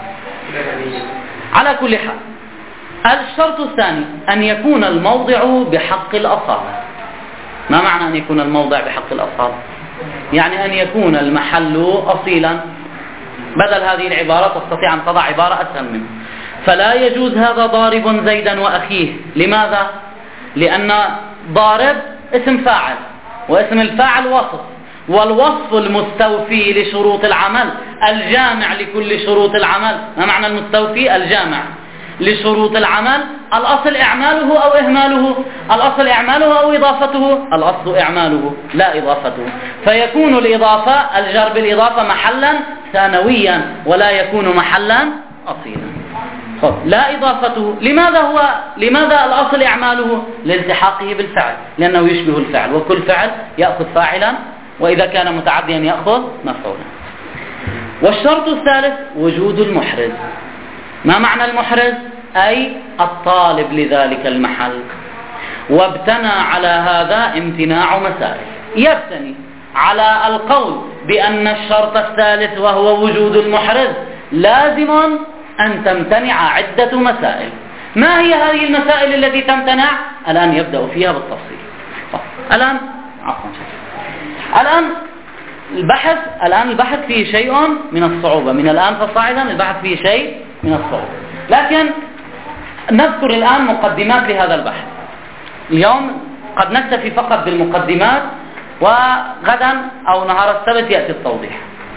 على كل حال الشرط الثاني أن يكون الموضع بحق الأصالة. ما معنى أن يكون الموضع بحق الأصالة؟ يعني أن يكون المحل أصيلا. بدل هذه العبارة تستطيع أن تضع عبارة أسهل منه. فلا يجوز هذا ضارب زيدا وأخيه. لماذا؟ لأن ضارب اسم فاعل، واسم الفاعل وصف، والوصف المستوفي لشروط العمل الجامع لكل شروط العمل. ما معنى المستوفي؟ الجامع لشروط العمل. الأصل إعماله أو إهماله؟ الأصل إعماله أو إضافته؟ الأصل إعماله لا إضافته. فيكون الإضافة الجر بالإضافة محلا ثانويا ولا يكون محلا أصيلا. لا إضافته. لماذا هو لماذا الأصل إعماله؟ لالتحاقه بالفعل، لأنه يشبه الفعل، وكل فعل يأخذ فاعلا، وإذا كان متعديا يأخذ مفعولا. والشرط الثالث وجود المحرز. ما معنى المحرز؟ أي الطالب لذلك المحل. وابتنى على هذا امتناع مسائل. يبتني على القول بأن الشرط الثالث وهو وجود المحرز لازم أن تمتنع عدة مسائل. ما هي هذه المسائل التي تمتنع؟ الآن يبدأ فيها بالتفصيل. الآن عفوا الآن البحث الآن البحث فيه شيء من الصعوبة، من الآن فصاعدا البحث فيه شيء من الصعوبة، لكن نذكر الآن مقدمات لهذا البحث. اليوم قد نكتفي فقط بالمقدمات، وغدا أو نهار السبت يأتي التوضيح.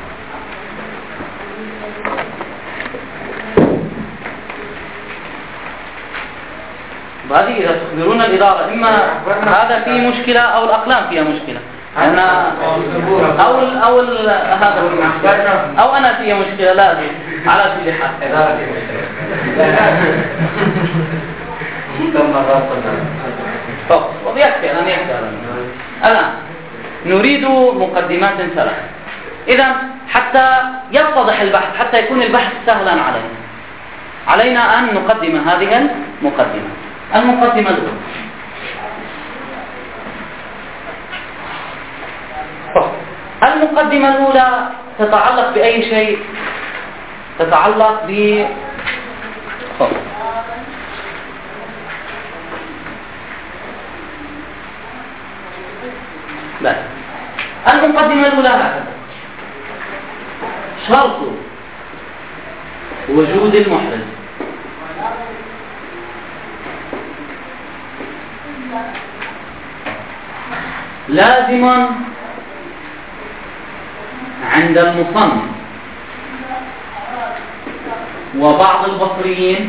هذه إذا تخبرون الإدارة إما هذا فيه مشكلة أو الأقلام فيها مشكلة، أنا أو ال أو ال هذا أو أنا فيها مشكلة. لا دي على كل حال إدارة فيها مشكلة. كم مرة طب وبيكفي أنا يكفي. الآن نريد مقدمات ثلاث. إذا حتى يتضح البحث، حتى يكون البحث سهلا علينا علينا أن نقدم هذه المقدمة. المقدمة الأولى المقدمة الأولى تتعلق بأي شيء؟ تتعلق ب لا المقدمة الأولى هكذا: شرط وجود المحرز لازم عند المصنف وبعض البصريين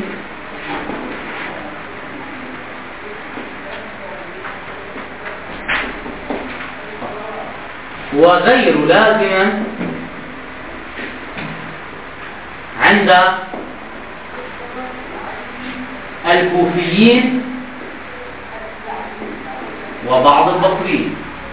وغير لازم عند الكوفيين وبعض البصريين.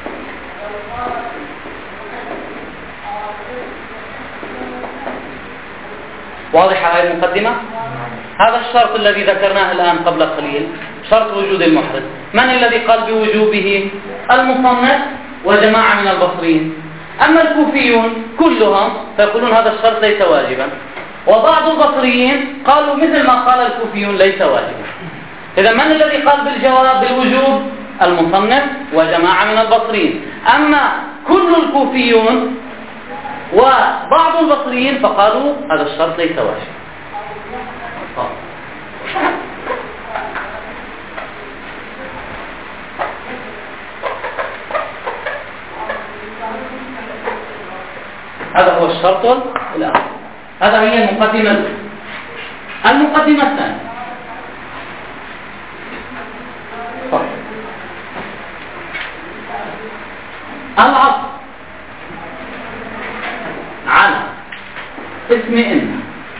واضحة هذه المقدمة؟ هذا الشرط الذي ذكرناه الآن قبل قليل، شرط وجود المحرز. من الذي قال بوجوبه؟ المصنف وجماعة من البصريين. أما الكوفيون كلهم فيقولون هذا الشرط ليس واجبا، وبعض البصريين قالوا مثل ما قال الكوفيون ليس واجبا. إذا من الذي قال بالجواب بالوجوب؟ المصنف وجماعة من البصريين. أما كل الكوفيون وبعض البصريين فقالوا هذا الشرط ليس واجبا. هذا هو الشرط الأول. هذا هي المقدمة الأولى. المقدمة الثانية العطف على اسم إن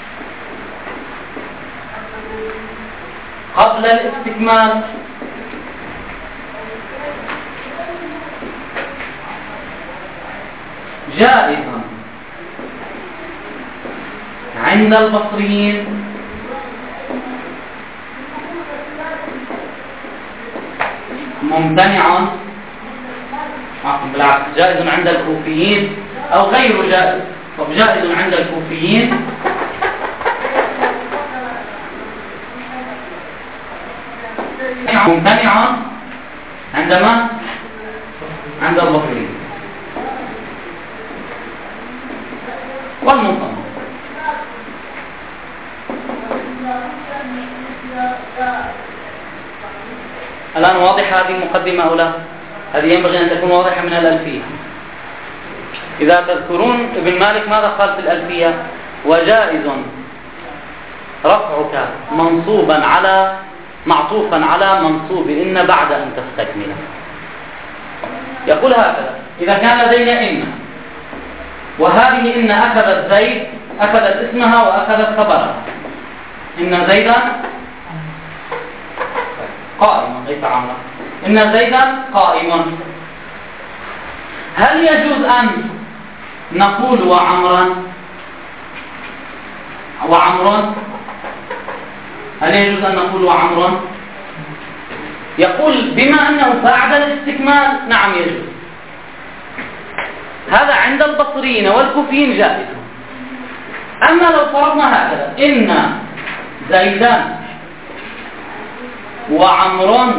قبل الاستكمال جائز عند البصريين ممتنع بالعكس جائز عند الكوفيين أو غير جائز. طب جائز عند الكوفيين ممتنع عندما عند البصريين والمصنف. الآن واضحة هذه المقدمة أو لا؟ هذه ينبغي أن تكون واضحة من الألفية. إذا تذكرون ابن مالك ماذا قال في الألفية؟ وجائز رفعك منصوبا على معطوفا على منصوب إن بعد أن تستكمل. يقول هكذا: إذا كان زيد إن وهذه إن أخذت زيد أخذت اسمها وأخذت خبرها، إن زيدا قائم ليس عمرا، إن زيدا قائم، هل يجوز أن نقول وعمرا وعمرا هل يجوز أن نقول وعمرا؟ يقول بما أنه بعد الاستكمال نعم يجوز. هذا عند البصريين والكوفيين جائز. أما لو فرضنا هكذا: إن زيدا وعمر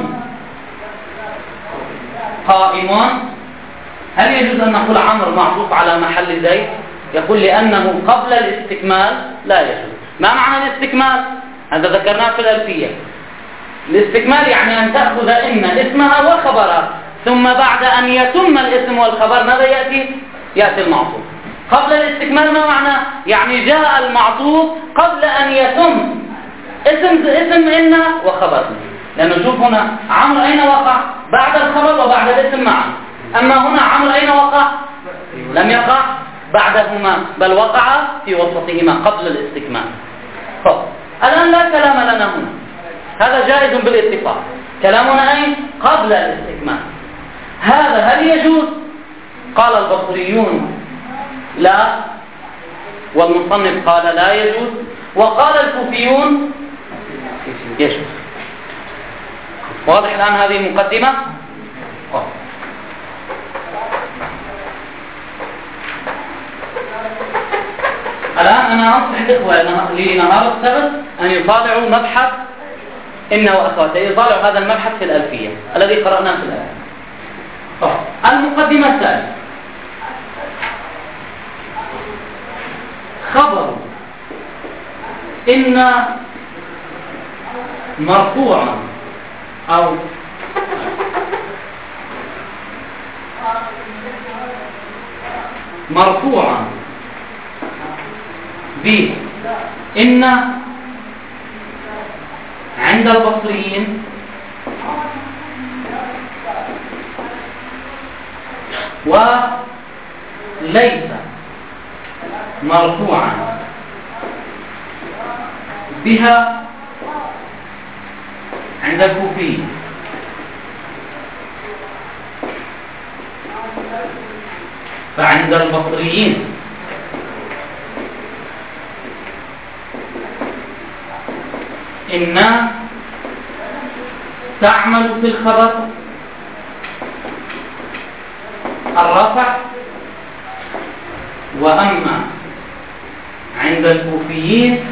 قائم، هل يجوز أن نقول عمر معطوف على محل زيد؟ يقول لأنه قبل الاستكمال لا يجوز. ما معنى الاستكمال؟ هذا ذكرناه في الألفية. الاستكمال يعني أن تأخذ إن اسمها وخبرها، ثم بعد أن يتم الاسم والخبر ماذا يأتي؟ يأتي المعطوف. قبل الاستكمال ما معنى؟ يعني جاء المعطوف قبل أن يتم اسم اسم إن وخبر. لأنه شوف هنا عمرو أين وقع؟ بعد الخبر وبعد الاسم معا. أما هنا عمرو أين وقع؟ لم يقع بعدهما، بل وقع في وسطهما قبل الاستكمال. طب الآن لا كلام لنا هنا، هذا جائز بالاتفاق. كلامنا أين؟ قبل الاستكمال. هذا هل يجوز؟ قال البصريون لا، والمصنف قال لا يجوز، وقال الكوفيون يجوز. واضح الآن هذه المقدمة؟ واضح. الآن أنا أنصح الإخوة لنهار السبت أن يطالعوا مبحث إن وأخواته، يطالعوا هذا المبحث في الألفية الذي قرأناه في الآية. المقدمة الثانية: خبر إن مرفوعا أو مرفوعا بإن عند البصريين وليس مرفوعا بها عند الكوفيين. فعند البصريين إن تعمل في الخبر الرفع، وأما عند الكوفيين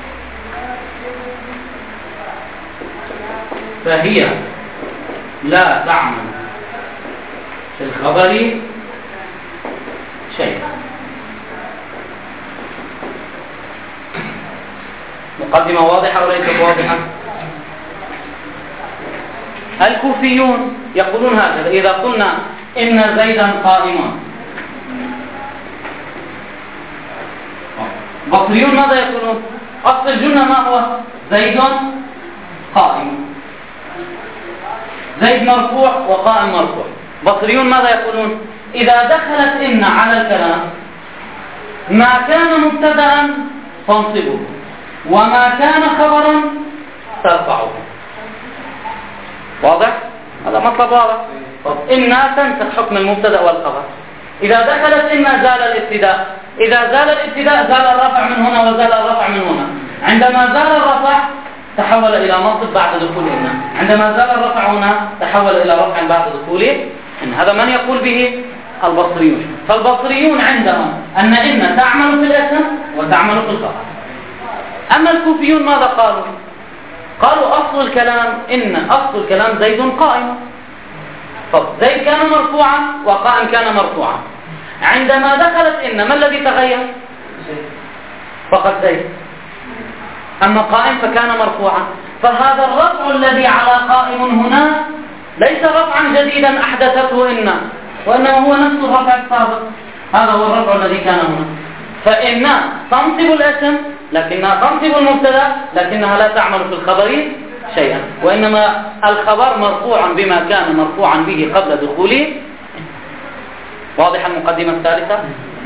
فهي لا تعمل في الخبر شيئا. مقدمة واضحة وليست واضحة؟ الكوفيون يقولون هكذا: إذا قلنا إن زيدا قائم، بصريون ماذا يقولون؟ أصل الجملة ما هو؟ زيد قائم، زيد مرفوع وقائم مرفوع. بصريون ماذا يقولون؟ إذا دخلت إن على الكلام ما كان مبتدأ تنصبه وما كان خبرا ترفعه. واضح؟ هذا مطلب واضح. إن تنسخ حكم المبتدأ والخبر. إذا دخلت إن زال الابتداء، إذا زال الابتداء زال الرفع من هنا وزال الرفع من هنا. عندما زال الرفع تحول إلى نصب بعد دخول إن، عندما زال الرفع هنا تحول إلى رفع بعد دخول إن. هذا من يقول به؟ البصريون. فالبصريون عندهم أن إن تعمل في الاسم وتعمل في الخبر. أما الكوفيون ماذا قالوا؟ قالوا أصل الكلام إن أصل الكلام زيد قائم. طب زيد كان مرفوعا وقائم كان مرفوعا. عندما دخلت إن ما الذي تغير؟ فقط زيد. أما قائم فكان مرفوعا. فهذا الرفع الذي على قائم هنا ليس رفعا جديدا أحدثته إن، وإنما هو نفس الرفع السابق. هذا هو الرفع الذي كان هنا. فإن تنصب الاسم لكنها تنصب المبتدا، لكنها لا تعمل في الخبر شيئا، وإنما الخبر مرفوعا بما كان مرفوعا به قبل دخوله. واضح المقدمة الثالثة؟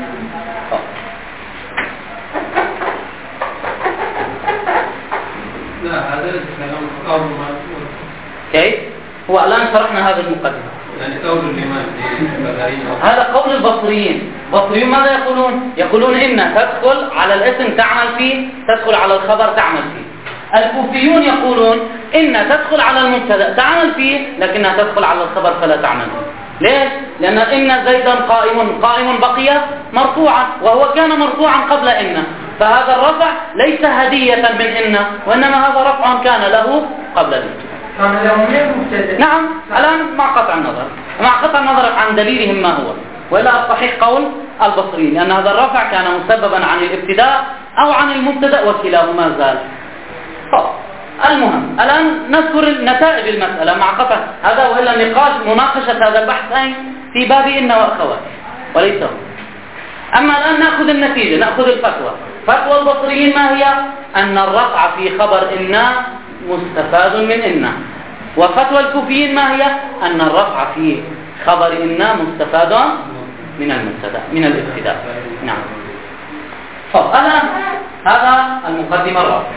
لا هذا الكلام قول ما كيف؟ هو الآن شرحنا هذه المقدمة. يعني قول الإمام هذا قول البصريين. البصريين ماذا يقولون؟ يقولون إن تدخل على الاسم تعمل فيه، تدخل على الخبر تعمل فيه. الكوفيون يقولون إن تدخل على المبتدأ تعمل فيه، لكنها تدخل على الخبر فلا تعمل فيه. ليش؟ لأن إن زيدا قائم، قائم بقي مرفوعا وهو كان مرفوعا قبل إن، فهذا الرفع ليس هدية من إن، وإنما هذا رفع كان له قبل الابتداء. نعم الآن مع قطع النظر، مع قطع النظر عن دليلهم ما هو، وإلا الصحيح قول البصريين لأن هذا الرفع كان مسببا عن الابتداء أو عن المبتدأ وكلاهما زال. طب المهم الآن نذكر نتائج المسألة مع قطع هذا، وإلا نقاش مناقشة هذا البحثين في باب إن وأخواته وليس هو. أما الآن نأخذ النتيجة، نأخذ الفتوى. فتوى البصريين ما هي؟ أن الرفع في خبر إن مستفاد من إن. وفتوى الكوفيين ما هي؟ أن الرفع في خبر إن مستفاد من المبتدأ من الابتداء. نعم. طب الآن هذا المقدمة الرابعة.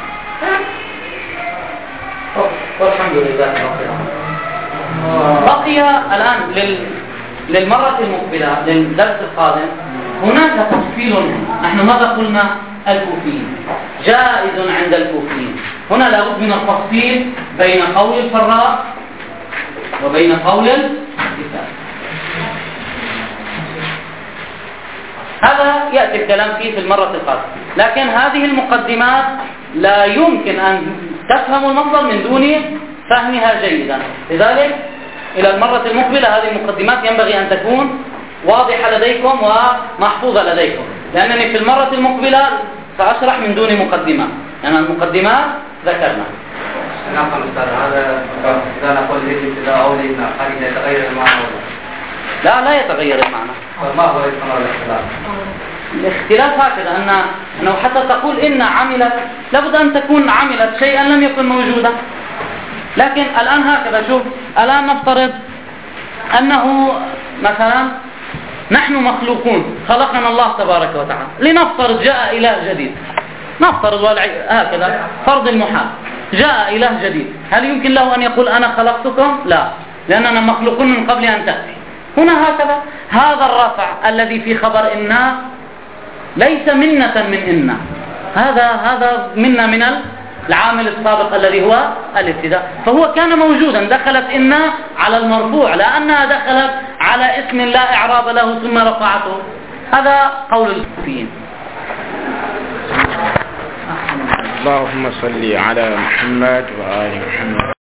والحمد لله رب العالمين. بقي الآن لل... للمرة المقبلة للدرس القادم هناك تفصيل. نحن ماذا قلنا؟ الكوفيين جائز عند الكوفيين. هنا لابد من التفصيل بين قول الفراء وبين قول الكتاب. هذا يأتي الكلام فيه في المرة القادمة، لكن هذه المقدمات لا يمكن أن تفهم المصدر من دون فهمها جيدا. لذلك إلى المرة المقبلة هذه المقدمات ينبغي أن تكون واضحة لديكم ومحفوظة لديكم، لأنني في المرة المقبلة سأشرح من دون مقدمات، لأن يعني المقدمات ذكرنا. نعم أستاذ، هذا إذا نقول للابتداء أو للخارج يتغير المعنى؟ لا لا يتغير المعنى. الله ويسمى الاختلاف. الاختلاف هكذا أن أنه حتى تقول إن عملت لابد أن تكون عملت شيئا لم يكن موجودا. لكن الآن هكذا شوف، الآن نفترض أنه مثلا نحن مخلوقون، خلقنا الله تبارك وتعالى، لنفترض جاء إله جديد، نفترض هكذا فرض المحال، جاء إله جديد، هل يمكن له أن يقول أنا خلقتكم؟ لا، لأننا مخلوقون من قبل أن تأتي. هنا هكذا هذا الرفع الذي في خبر إنا ليس منة من إنا، هذا هذا منا من العامل السابق الذي هو الابتداء، فهو كان موجودا، دخلت إنا على المرفوع لأنها دخلت على اسم لا إعراب له ثم رفعته. هذا قول الكوفيين. اللهم صل على محمد وآل محمد.